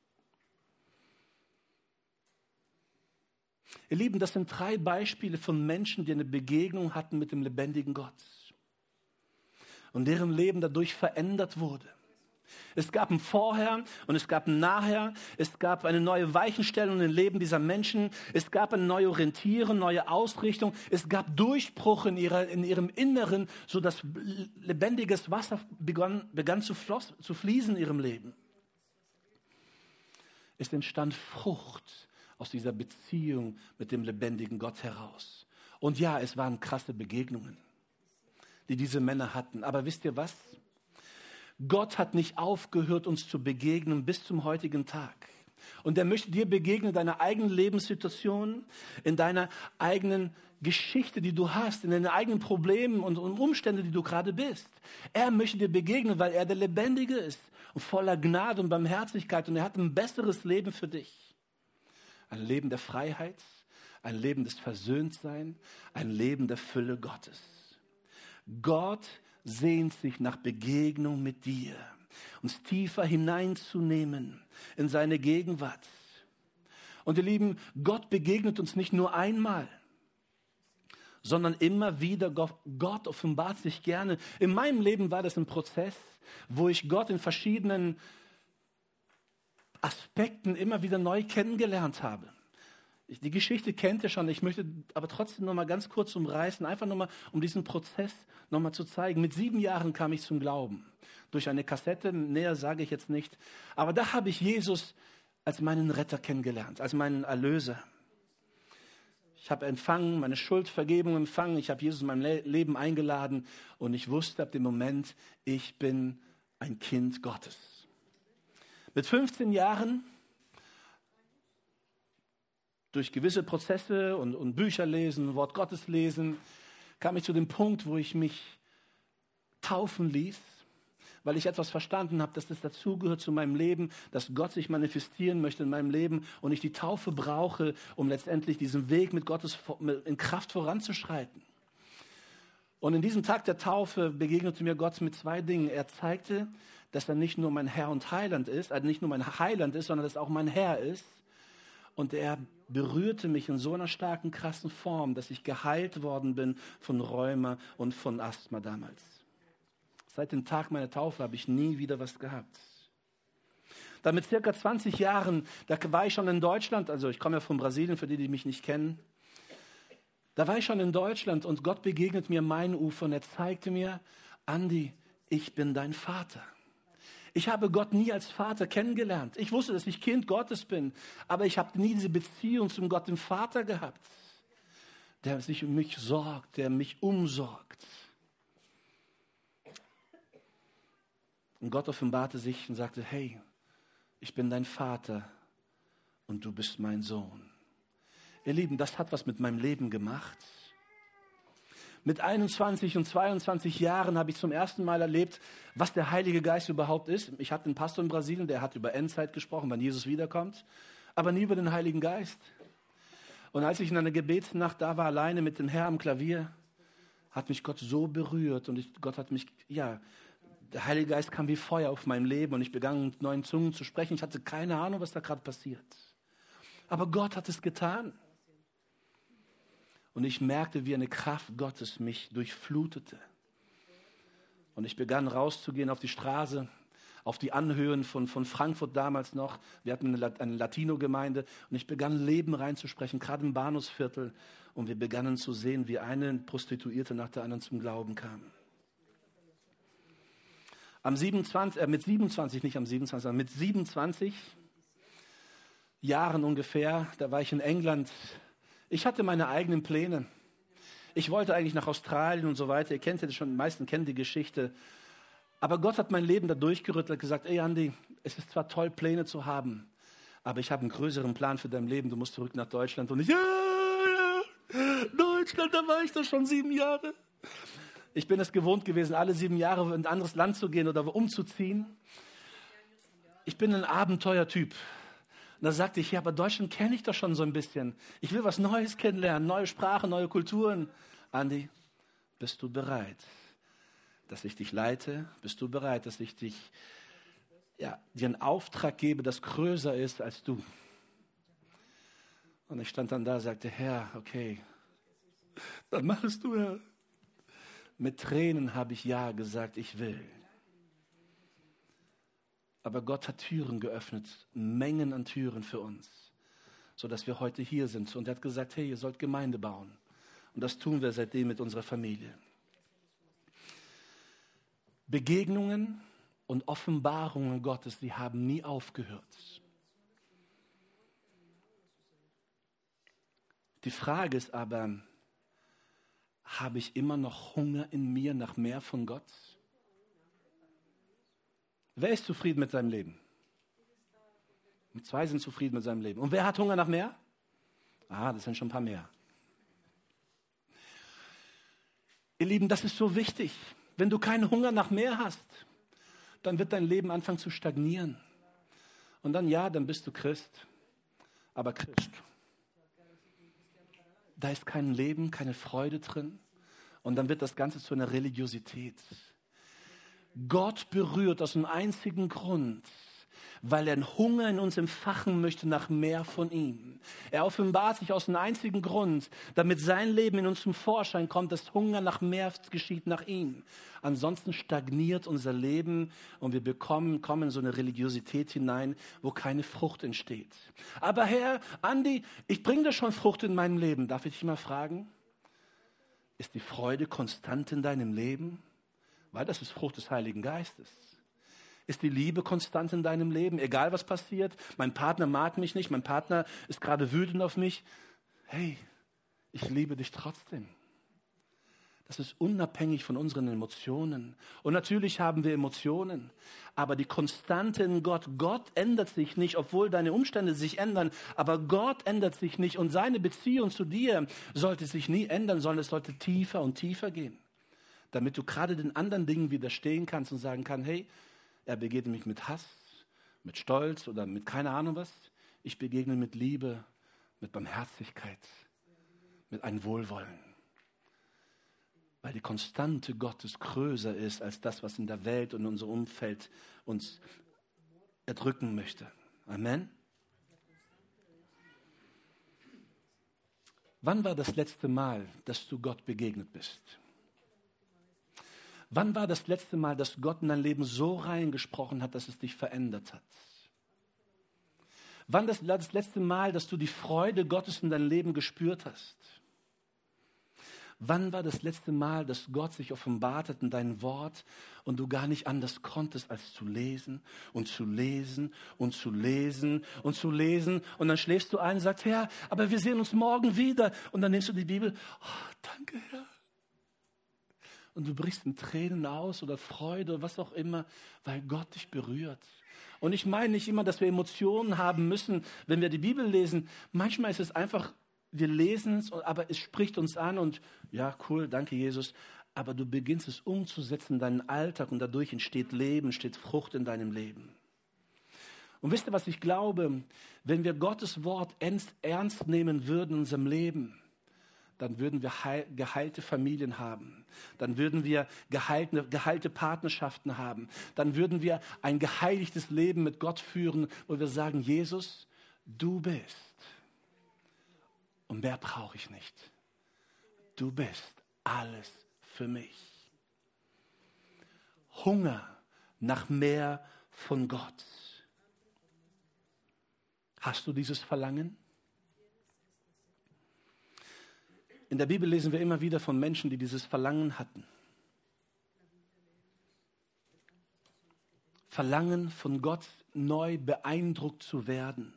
Ihr Lieben, das sind drei Beispiele von Menschen, die eine Begegnung hatten mit dem lebendigen Gott. Und deren Leben dadurch verändert wurde. Es gab ein Vorher und es gab ein Nachher. Es gab eine neue Weichenstellung im Leben dieser Menschen. Es gab eine neue Orientierung, neue Ausrichtung. Es gab Durchbruch in, ihrer, in ihrem Inneren, sodass lebendiges Wasser begann, begann zu, floss, zu fließen in ihrem Leben. Es entstand Frucht aus dieser Beziehung mit dem lebendigen Gott heraus. Und ja, es waren krasse Begegnungen, die diese Männer hatten. Aber wisst ihr was? Gott hat nicht aufgehört, uns zu begegnen bis zum heutigen Tag. Und er möchte dir begegnen in deiner eigenen Lebenssituation, in deiner eigenen Geschichte, die du hast, in deinen eigenen Problemen und Umständen, die du gerade bist. Er möchte dir begegnen, weil er der Lebendige ist und voller Gnade und Barmherzigkeit. Und er hat ein besseres Leben für dich. Ein Leben der Freiheit, ein Leben des Versöhntseins, ein Leben der Fülle Gottes. Gott sehnt sich nach Begegnung mit dir, uns tiefer hineinzunehmen in seine Gegenwart. Und ihr Lieben, Gott begegnet uns nicht nur einmal, sondern immer wieder. Gott, Gott offenbart sich gerne. In meinem Leben war das ein Prozess, wo ich Gott in verschiedenen Aspekten immer wieder neu kennengelernt habe. Die Geschichte kennt ihr schon, ich möchte aber trotzdem noch mal ganz kurz umreißen, einfach noch mal, um diesen Prozess noch mal zu zeigen. Mit sieben Jahren kam ich zum Glauben, durch eine Kassette, näher sage ich jetzt nicht, aber da habe ich Jesus als meinen Retter kennengelernt, als meinen Erlöser. Ich habe empfangen, meine Schuldvergebung empfangen, ich habe Jesus in mein Le- Leben eingeladen und ich wusste ab dem Moment, ich bin ein Kind Gottes. Mit fünfzehn Jahren, durch gewisse Prozesse und, und Bücher lesen, Wort Gottes lesen, kam ich zu dem Punkt, wo ich mich taufen ließ, weil ich etwas verstanden habe, dass das dazugehört zu meinem Leben, dass Gott sich manifestieren möchte in meinem Leben und ich die Taufe brauche, um letztendlich diesen Weg mit Gottes in Kraft voranzuschreiten. Und in diesem Tag der Taufe begegnete mir Gott mit zwei Dingen. Er zeigte, dass er nicht nur mein Herr und Heiland ist, also nicht nur mein Heiland ist, sondern dass er auch mein Herr ist. Und er berührte mich in so einer starken, krassen Form, dass ich geheilt worden bin von Rheuma und von Asthma damals. Seit dem Tag meiner Taufe habe ich nie wieder was gehabt. Dann mit circa zwanzig Jahren, da war ich schon in Deutschland, also ich komme ja von Brasilien, für die, die mich nicht kennen. Da war ich schon in Deutschland und Gott begegnet mir am Mainufer und er zeigte mir, Andi, ich bin dein Vater. Ich habe Gott nie als Vater kennengelernt. Ich wusste, dass ich Kind Gottes bin, aber ich habe nie diese Beziehung zum Gott, dem Vater gehabt, der sich um mich sorgt, der mich umsorgt. Und Gott offenbarte sich und sagte, hey, ich bin dein Vater und du bist mein Sohn. Ihr Lieben, das hat was mit meinem Leben gemacht. Mit einundzwanzig und zweiundzwanzig Jahren habe ich zum ersten Mal erlebt, was der Heilige Geist überhaupt ist. Ich hatte einen Pastor in Brasilien, der hat über Endzeit gesprochen, wann Jesus wiederkommt, aber nie über den Heiligen Geist. Und als ich in einer Gebetsnacht da war, alleine mit dem Herrn am Klavier, hat mich Gott so berührt und ich, Gott hat mich, ja, der Heilige Geist kam wie Feuer auf mein Leben und ich begann mit neuen Zungen zu sprechen. Ich hatte keine Ahnung, was da gerade passiert. Aber Gott hat es getan. Und ich merkte, wie eine Kraft Gottes mich durchflutete. Und ich begann rauszugehen auf die Straße, auf die Anhöhen von, von Frankfurt damals noch. Wir hatten eine, eine Latino-Gemeinde und ich begann Leben reinzusprechen, gerade im Bahnhofsviertel. Und wir begannen zu sehen, wie eine Prostituierte nach der anderen zum Glauben kam. Am siebenundzwanzig, äh, mit siebenundzwanzig, nicht am siebenundzwanzig, sondern mit siebenundzwanzig Jahren ungefähr, da war ich in England. Ich hatte meine eigenen Pläne. Ich wollte eigentlich nach Australien und so weiter. Ihr kennt ja schon, die meisten kennen die Geschichte. Aber Gott hat mein Leben da durchgerüttelt und gesagt, ey Andi, es ist zwar toll, Pläne zu haben, aber ich habe einen größeren Plan für dein Leben. Du musst zurück nach Deutschland. Und ich, ja, ja, Deutschland, da war ich doch schon sieben Jahre. Ich bin es gewohnt gewesen, alle sieben Jahre in ein anderes Land zu gehen oder umzuziehen. Ich bin ein Abenteuertyp. Und da sagte ich, ja, aber Deutschland kenne ich doch schon so ein bisschen. Ich will was Neues kennenlernen, neue Sprachen, neue Kulturen. Andi, bist du bereit, dass ich dich leite? Bist du bereit, dass ich dich, ja, dir einen Auftrag gebe, das größer ist als du? Und ich stand dann da und sagte, Herr, okay, dann mach es du, Herr. Mit Tränen habe ich ja gesagt, ich will. Aber Gott hat Türen geöffnet, Mengen an Türen für uns, sodass wir heute hier sind. Und er hat gesagt, hey, ihr sollt Gemeinde bauen. Und das tun wir seitdem mit unserer Familie. Begegnungen und Offenbarungen Gottes, die haben nie aufgehört. Die Frage ist aber, habe ich immer noch Hunger in mir nach mehr von Gott? Wer ist zufrieden mit seinem Leben? Und zwei sind zufrieden mit seinem Leben. Und wer hat Hunger nach mehr? Ah, das sind schon ein paar mehr. Ihr Lieben, das ist so wichtig. Wenn du keinen Hunger nach mehr hast, dann wird dein Leben anfangen zu stagnieren. Und dann, ja, dann bist du Christ. Aber Christ, da ist kein Leben, keine Freude drin. Und dann wird das Ganze zu einer Religiosität. Gott berührt aus einem einzigen Grund, weil er einen Hunger in uns entfachen möchte nach mehr von ihm. Er offenbart sich aus einem einzigen Grund, damit sein Leben in uns zum Vorschein kommt, dass Hunger nach mehr geschieht nach ihm. Ansonsten stagniert unser Leben und wir bekommen, kommen in so eine Religiosität hinein, wo keine Frucht entsteht. Aber Herr, Andi, ich bringe da schon Frucht in meinem Leben. Darf ich dich mal fragen? Ist die Freude konstant in deinem Leben? Weil das ist Frucht des Heiligen Geistes. Ist die Liebe konstant in deinem Leben? Egal was passiert, mein Partner mag mich nicht, mein Partner ist gerade wütend auf mich. Hey, ich liebe dich trotzdem. Das ist unabhängig von unseren Emotionen. Und natürlich haben wir Emotionen, aber die Konstante in Gott, Gott ändert sich nicht, obwohl deine Umstände sich ändern, aber Gott ändert sich nicht und seine Beziehung zu dir sollte sich nie ändern, sondern es sollte tiefer und tiefer gehen. damit du gerade den anderen Dingen widerstehen kannst und sagen kannst, hey, er begegnet mich mit Hass, mit Stolz oder mit keine Ahnung was. Ich begegne mit Liebe, mit Barmherzigkeit, mit einem Wohlwollen. Weil die Konstante Gottes größer ist als das, was in der Welt und in unserem Umfeld uns erdrücken möchte. Amen. Wann war das letzte Mal, dass du Gott begegnet bist? Wann war das letzte Mal, dass Gott in dein Leben so reingesprochen hat, dass es dich verändert hat? Wann das, das letzte Mal, dass du die Freude Gottes in deinem Leben gespürt hast? Wann war das letzte Mal, dass Gott sich offenbart hat in deinem Wort und du gar nicht anders konntest, als zu lesen und zu lesen und zu lesen und zu lesen und dann schläfst du ein und sagst, Herr, aber wir sehen uns morgen wieder und dann nimmst du die Bibel, oh, danke Herr. Und du brichst in Tränen aus oder Freude oder was auch immer, weil Gott dich berührt. Und ich meine nicht immer, dass wir Emotionen haben müssen, wenn wir die Bibel lesen. Manchmal ist es einfach, wir lesen es, aber es spricht uns an und ja, cool, danke Jesus. Aber du beginnst es umzusetzen in deinen Alltag und dadurch entsteht Leben, entsteht Frucht in deinem Leben. Und wisst ihr, was ich glaube? Wenn wir Gottes Wort ernst nehmen würden in unserem Leben, dann würden wir geheilte Familien haben. Dann würden wir geheilte, geheilte Partnerschaften haben. Dann würden wir ein geheiligtes Leben mit Gott führen, wo wir sagen, Jesus, du bist. Und mehr brauche ich nicht. Du bist alles für mich. Hunger nach mehr von Gott. Hast du dieses Verlangen? In der Bibel lesen wir immer wieder von Menschen, die dieses Verlangen hatten. Verlangen von Gott neu beeindruckt zu werden.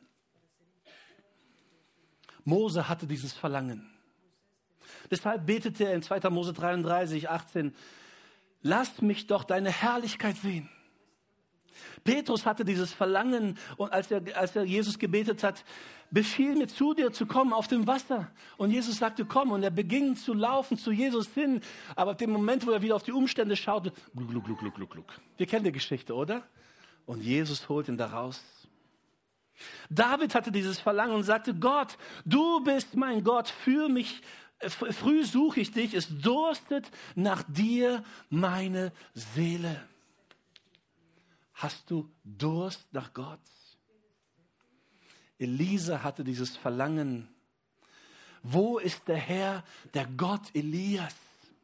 Mose hatte dieses Verlangen. Deshalb betete er in zweiter Mose dreiunddreißig, achtzehn, lass mich doch deine Herrlichkeit sehen. Petrus hatte dieses Verlangen und als er, als er Jesus gebetet hat, befiehl mir zu dir zu kommen auf dem Wasser. Und Jesus sagte, komm. Und er beging zu laufen zu Jesus hin. Aber ab dem Moment, wo er wieder auf die Umstände schaute, gluck, gluck, gluck, gluck, gluck, gluck. Wir kennen die Geschichte, oder? Und Jesus holt ihn da raus. David hatte dieses Verlangen und sagte, Gott, du bist mein Gott, für mich, früh suche ich dich, es durstet nach dir meine Seele. Hast du Durst nach Gott? Elisa hatte dieses Verlangen. Wo ist der Herr, der Gott Elias?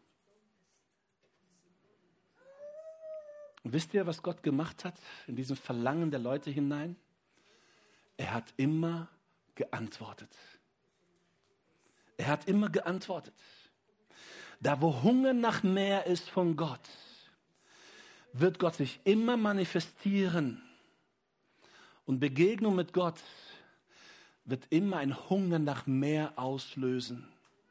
Und wisst ihr, was Gott gemacht hat in diesem Verlangen der Leute hinein? Er hat immer geantwortet. Er hat immer geantwortet. Da, wo Hunger nach mehr ist von Gott, wird Gott sich immer manifestieren. Und Begegnung mit Gott wird immer ein Hunger nach mehr auslösen.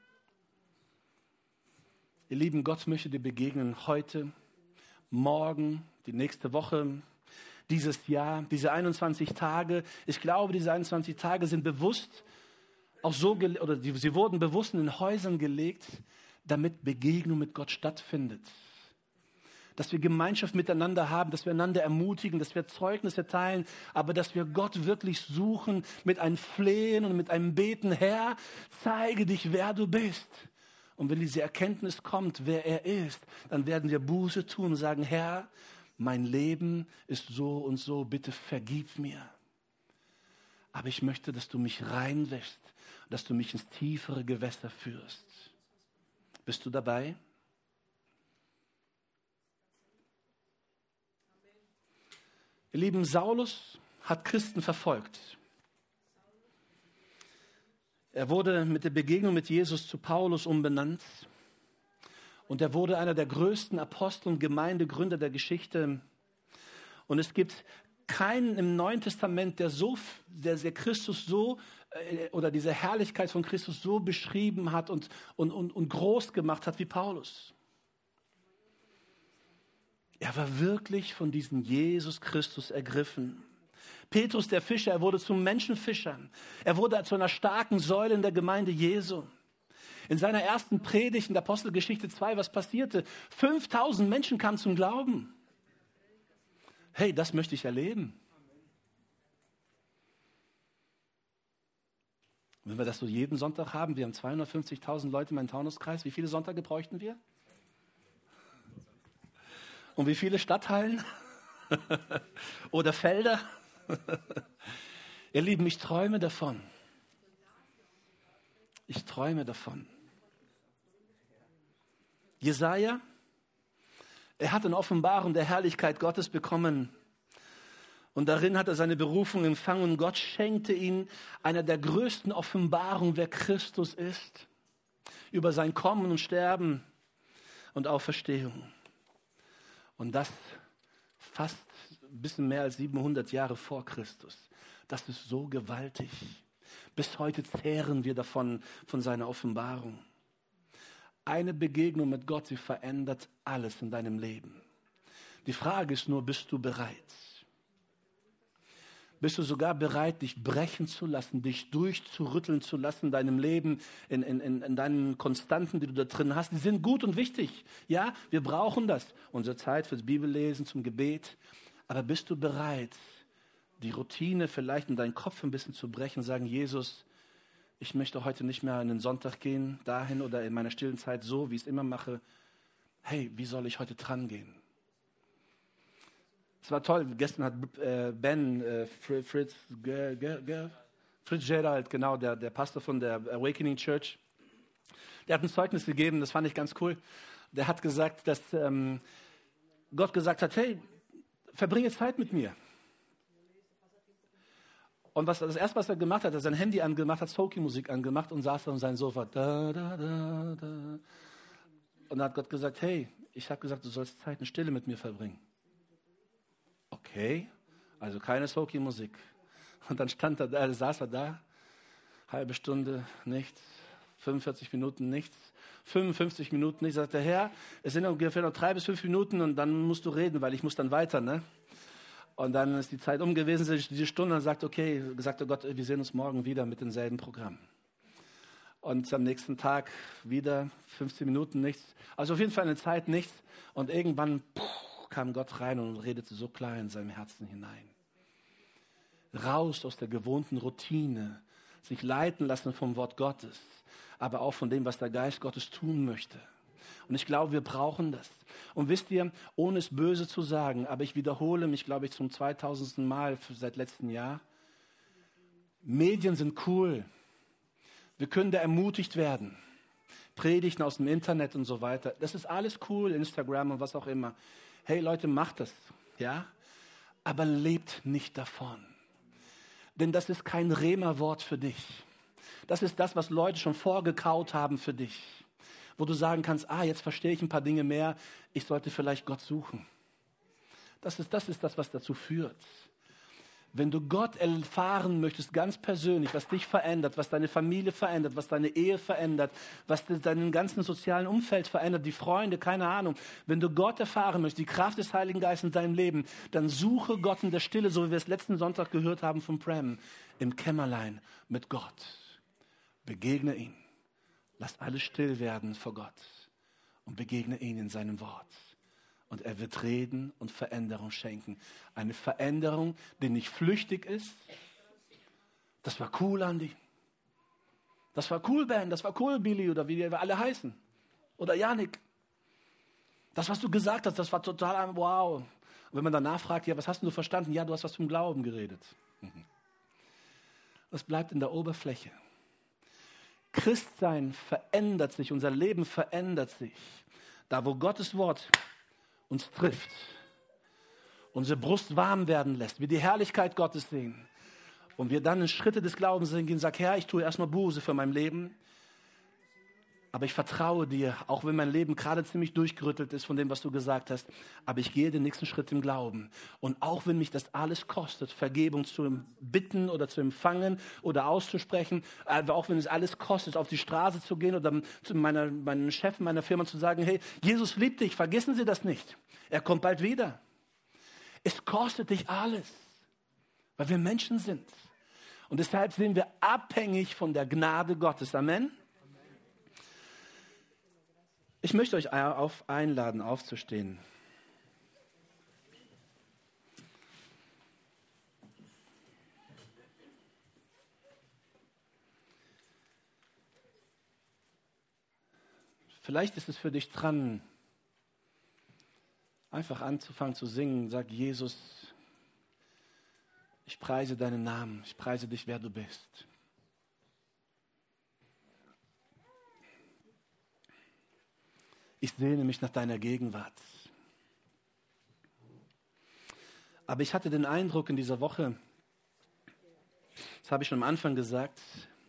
Ihr Lieben, Gott möchte dir begegnen heute, morgen, die nächste Woche, dieses Jahr, diese einundzwanzig Tage. Ich glaube, diese einundzwanzig Tage sind bewusst, auch so, oder die, sie wurden bewusst in den Häusern gelegt, damit Begegnung mit Gott stattfindet. Dass wir Gemeinschaft miteinander haben, dass wir einander ermutigen, dass wir Zeugnisse teilen, aber dass wir Gott wirklich suchen mit einem Flehen und mit einem Beten. Herr, zeige dich, wer du bist. Und wenn diese Erkenntnis kommt, wer er ist, dann werden wir Buße tun und sagen, Herr, mein Leben ist so und so, bitte vergib mir. Aber ich möchte, dass du mich reinwäschst, dass du mich ins tiefere Gewässer führst. Bist du dabei? Ihr Lieben, Saulus hat Christen verfolgt. Er wurde mit der Begegnung mit Jesus zu Paulus umbenannt. Und er wurde einer der größten Apostel und Gemeindegründer der Geschichte. Und es gibt keinen im Neuen Testament, der so, der, der Christus so äh, oder diese Herrlichkeit von Christus so beschrieben hat und, und, und, und groß gemacht hat wie Paulus. Er war wirklich von diesem Jesus Christus ergriffen. Petrus, der Fischer, er wurde zum Menschenfischer. Er wurde zu einer starken Säule in der Gemeinde Jesu. In seiner ersten Predigt in der Apostelgeschichte zwei, was passierte? fünftausend Menschen kamen zum Glauben. Hey, das möchte ich erleben. Wenn wir das so jeden Sonntag haben, wir haben zweihundertfünfzigtausend Leute im Main-Taunus-Kreis, wie viele Sonntage bräuchten wir? Und wie viele Stadthallen? Oder Felder? Ihr Lieben, ich träume davon. Ich träume davon. Jesaja, er hat eine Offenbarung der Herrlichkeit Gottes bekommen. Und darin hat er seine Berufung empfangen. Und Gott schenkte ihm eine der größten Offenbarungen, wer Christus ist. Über sein Kommen und Sterben und Auferstehung. Und das fast ein bisschen mehr als siebenhundert Jahre vor Christus. Das ist so gewaltig. Bis heute zehren wir davon, von seiner Offenbarung. Eine Begegnung mit Gott, sie verändert alles in deinem Leben. Die Frage ist nur, bist du bereit? Bist du sogar bereit, dich brechen zu lassen, dich durchzurütteln zu lassen in deinem Leben, in, in, in deinen Konstanten, die du da drin hast? Die sind gut und wichtig. Ja, wir brauchen das. Unsere Zeit fürs Bibellesen, zum Gebet. Aber bist du bereit, die Routine vielleicht in deinen Kopf ein bisschen zu brechen und sagen, Jesus, ich möchte heute nicht mehr in den Sonntag gehen, dahin oder in meiner stillen Zeit so, wie ich es immer mache. Hey, wie soll ich heute dran gehen? Es war toll, gestern hat äh, Ben äh, Fritz, G, G, G, Fritz Gerald, genau, der, der Pastor von der Awakening Church, der hat ein Zeugnis gegeben, das fand ich ganz cool. Der hat gesagt, dass ähm, Gott gesagt hat, hey, verbringe Zeit mit mir. Und was, das erste, was er gemacht hat, er hat sein Handy angemacht, hat Soulkey-Musik angemacht und saß auf seinem Sofa. Da, da, da, da. Und dann hat Gott gesagt, hey, ich habe gesagt, du sollst Zeit in Stille mit mir verbringen. Okay, also keine Soulkey-Musik. Und dann stand er da, äh, saß er da, halbe Stunde, nichts, fünfundvierzig Minuten, nichts, fünfundfünfzig Minuten, nichts. Sagt der Herr, es sind ungefähr noch drei bis fünf Minuten und dann musst du reden, weil ich muss dann weiter, ne? Und dann ist die Zeit um gewesen, diese Stunde, und sagt, okay, sagte Gott, wir sehen uns morgen wieder mit demselben Programm. Und am nächsten Tag wieder fünfzehn Minuten, nichts. Also auf jeden Fall eine Zeit, nichts. Und irgendwann puh, kam Gott rein und redete so klar in seinem Herzen hinein. Raus aus der gewohnten Routine, sich leiten lassen vom Wort Gottes, aber auch von dem, was der Geist Gottes tun möchte. Und ich glaube, wir brauchen das. Und wisst ihr, ohne es böse zu sagen, aber ich wiederhole mich, glaube ich, zum zweitausendsten Mal seit letztem Jahr. Medien sind cool. Wir können da ermutigt werden. Predigten aus dem Internet und so weiter. Das ist alles cool, Instagram und was auch immer. Hey Leute, macht das, ja? Aber lebt nicht davon. Denn das ist kein Rema-Wort für dich. Das ist das, was Leute schon vorgekaut haben für dich. Wo du sagen kannst, ah, jetzt verstehe ich ein paar Dinge mehr, ich sollte vielleicht Gott suchen. Das ist, das ist das, was dazu führt. Wenn du Gott erfahren möchtest, ganz persönlich, was dich verändert, was deine Familie verändert, was deine Ehe verändert, was deinen ganzen sozialen Umfeld verändert, die Freunde, keine Ahnung. Wenn du Gott erfahren möchtest, die Kraft des Heiligen Geistes in deinem Leben, dann suche Gott in der Stille, so wie wir es letzten Sonntag gehört haben von Prem, im Kämmerlein mit Gott. Begegne ihn. Lass alles still werden vor Gott und begegne ihn in seinem Wort. Und er wird reden und Veränderung schenken. Eine Veränderung, die nicht flüchtig ist. Das war cool, Andi. Das war cool, Ben. Das war cool, Billy oder wie wir alle heißen. Oder Janik. Das, was du gesagt hast, das war total wow. Und wenn man danach fragt, ja, was hast du verstanden? Ja, du hast was vom Glauben geredet. Das bleibt in der Oberfläche. Christsein verändert sich, unser Leben verändert sich. Da, wo Gottes Wort uns trifft, unsere Brust warm werden lässt, wir die Herrlichkeit Gottes sehen und wir dann in Schritte des Glaubens gehen und sagen, Herr, ich tue erstmal Buße für mein Leben, aber ich vertraue dir, auch wenn mein Leben gerade ziemlich durchgerüttelt ist von dem, was du gesagt hast, aber ich gehe den nächsten Schritt im Glauben. Und auch wenn mich das alles kostet, Vergebung zu bitten oder zu empfangen oder auszusprechen, aber auch wenn es alles kostet, auf die Straße zu gehen oder zu meiner, meinem Chef, meiner Firma zu sagen, hey, Jesus liebt dich, vergessen Sie das nicht. Er kommt bald wieder. Es kostet dich alles, weil wir Menschen sind. Und deshalb sind wir abhängig von der Gnade Gottes. Amen. Ich möchte euch auf einladen, aufzustehen. Vielleicht ist es für dich dran, einfach anzufangen zu singen. Sag, Jesus, ich preise deinen Namen, ich preise dich, wer du bist. Ich sehne mich nach deiner Gegenwart. Aber ich hatte den Eindruck in dieser Woche, das habe ich schon am Anfang gesagt,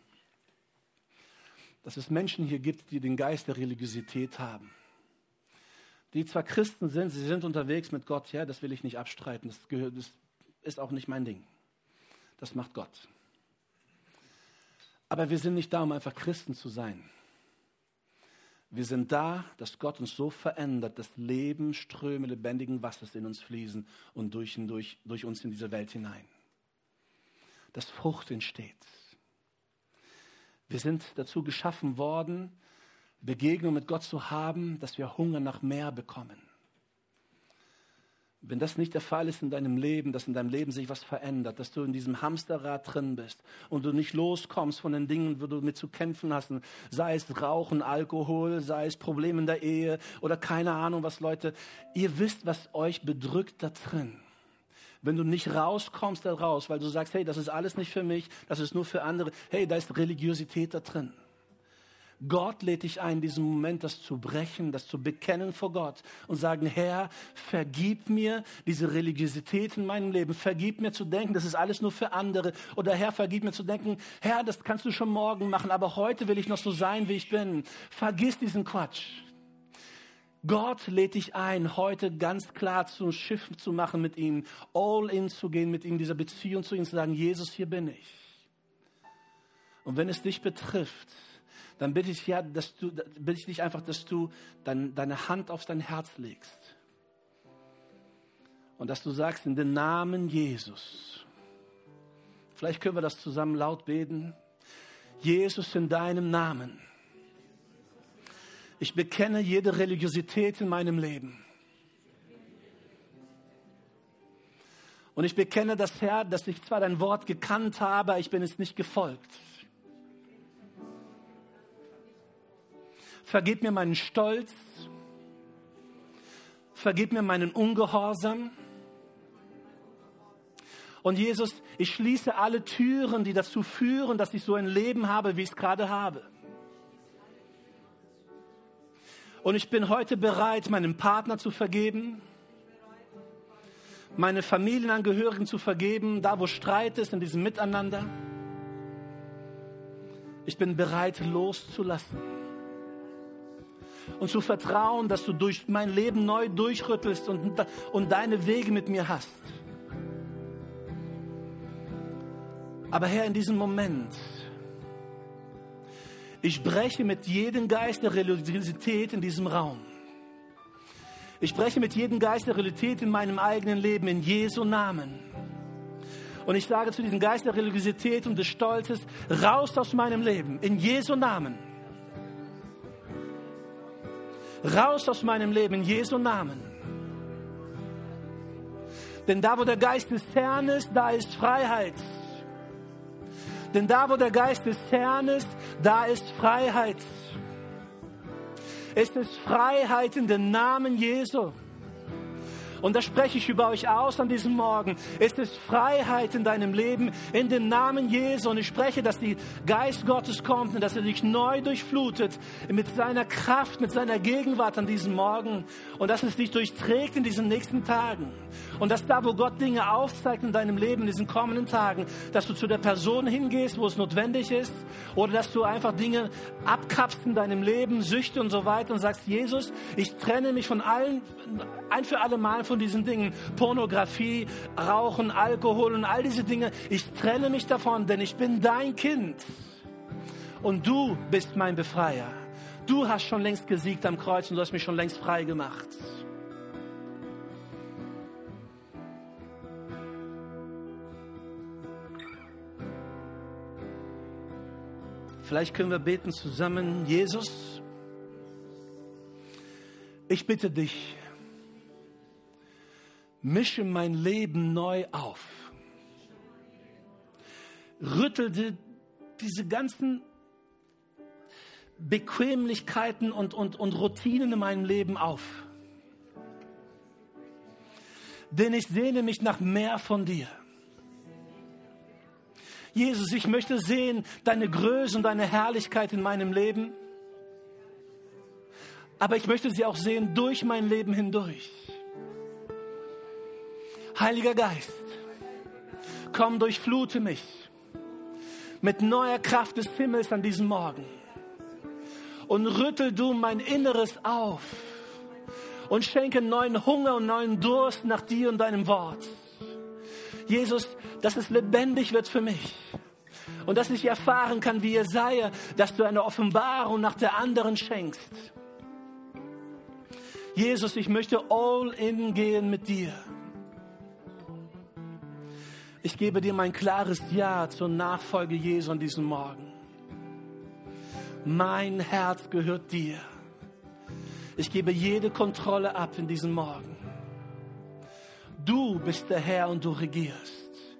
dass es Menschen hier gibt, die den Geist der Religiosität haben. Die zwar Christen sind, sie sind unterwegs mit Gott, ja, das will ich nicht abstreiten, das, gehört, das ist auch nicht mein Ding. Das macht Gott. Aber wir sind nicht da, um einfach Christen zu sein. Wir sind da, dass Gott uns so verändert, dass Lebensströme lebendigen Wassers in uns fließen und durch, und durch, durch uns in diese Welt hinein. Dass Frucht entsteht. Wir sind dazu geschaffen worden, Begegnung mit Gott zu haben, dass wir Hunger nach mehr bekommen. Wenn das nicht der Fall ist in deinem Leben, dass in deinem Leben sich was verändert, dass du in diesem Hamsterrad drin bist und du nicht loskommst von den Dingen, wo du mit zu kämpfen hast, sei es Rauchen, Alkohol, sei es Probleme in der Ehe oder keine Ahnung was, Leute, ihr wisst, was euch bedrückt da drin. Wenn du nicht rauskommst da raus, weil du sagst, hey, das ist alles nicht für mich, das ist nur für andere, hey, da ist Religiosität da drin. Gott lädt dich ein, in diesem Moment das zu brechen, das zu bekennen vor Gott und sagen, Herr, vergib mir diese Religiosität in meinem Leben. Vergib mir zu denken, das ist alles nur für andere. Oder Herr, vergib mir zu denken, Herr, das kannst du schon morgen machen, aber heute will ich noch so sein, wie ich bin. Vergiss diesen Quatsch. Gott lädt dich ein, heute ganz klar zum Schiff zu machen mit ihm, all in zu gehen mit ihm, dieser Beziehung zu ihm, zu sagen, Jesus, hier bin ich. Und wenn es dich betrifft, dann bitte ich, ja, dass du, bitte ich dich einfach, dass du dein, deine Hand auf dein Herz legst. Und dass du sagst, in den Namen Jesus. Vielleicht können wir das zusammen laut beten. Jesus, in deinem Namen. Ich bekenne jede Religiosität in meinem Leben. Und ich bekenne das, Herr, dass ich zwar dein Wort gekannt habe, aber ich bin es nicht gefolgt. Vergib mir meinen Stolz. Vergib mir meinen Ungehorsam. Und Jesus, ich schließe alle Türen, die dazu führen, dass ich so ein Leben habe, wie ich es gerade habe. Und ich bin heute bereit, meinem Partner zu vergeben, meine Familienangehörigen zu vergeben, da wo Streit ist, in diesem Miteinander. Ich bin bereit, loszulassen. Und zu vertrauen, dass du durch mein Leben neu durchrüttelst und, und deine Wege mit mir hast. Aber Herr, in diesem Moment, ich breche mit jedem Geist der Religiosität in diesem Raum. Ich breche mit jedem Geist der Religiosität in meinem eigenen Leben, in Jesu Namen. Und ich sage zu diesem Geist der Religiosität und des Stolzes, raus aus meinem Leben, in Jesu Namen. Raus aus meinem Leben, in Jesu Namen. Denn da, wo der Geist des Herrn ist, da ist Freiheit. Denn da, wo der Geist des Herrn ist, da ist Freiheit. Es ist Freiheit in den Namen Jesu. Und das spreche ich über euch aus an diesem Morgen. Es ist Freiheit in deinem Leben in den Namen Jesu. Und ich spreche, dass der Geist Gottes kommt und dass er dich neu durchflutet mit seiner Kraft, mit seiner Gegenwart an diesem Morgen. Und dass es dich durchträgt in diesen nächsten Tagen. Und dass da, wo Gott Dinge aufzeigt in deinem Leben in diesen kommenden Tagen, dass du zu der Person hingehst, wo es notwendig ist. Oder dass du einfach Dinge abkappst in deinem Leben, Süchte und so weiter und sagst, Jesus, ich trenne mich von allen, ein für alle Mal von diesen Dingen, Pornografie, Rauchen, Alkohol und all diese Dinge. Ich trenne mich davon, denn ich bin dein Kind. Und du bist mein Befreier. Du hast schon längst gesiegt am Kreuz und du hast mich schon längst frei gemacht. Vielleicht können wir beten zusammen. Jesus, Ich bitte dich, mische mein Leben neu auf. Rüttel die, diese ganzen Bequemlichkeiten und, und, und Routinen in meinem Leben auf. Denn ich sehne mich nach mehr von dir. Jesus, ich möchte sehen deine Größe und deine Herrlichkeit in meinem Leben. Aber ich möchte sie auch sehen durch mein Leben hindurch. Heiliger Geist, komm, durchflute mich mit neuer Kraft des Himmels an diesem Morgen. Und rüttel du mein Inneres auf und schenke neuen Hunger und neuen Durst nach dir und deinem Wort. Jesus, dass es lebendig wird für mich und dass ich erfahren kann, wie Jesaja, dass du eine Offenbarung nach der anderen schenkst. Jesus, ich möchte all in gehen mit dir. Ich gebe dir mein klares Ja zur Nachfolge Jesu an diesem Morgen. Mein Herz gehört dir. Ich gebe jede Kontrolle ab in diesem Morgen. Du bist der Herr und du regierst.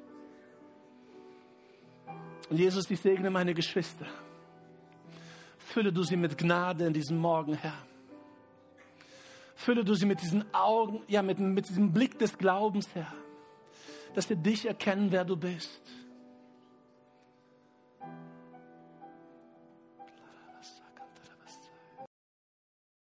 Und Jesus, ich segne meine Geschwister. Fülle du sie mit Gnade in diesem Morgen, Herr. Fülle du sie mit diesen Augen, ja, mit, mit diesem Blick des Glaubens, Herr. Dass wir dich erkennen, wer du bist.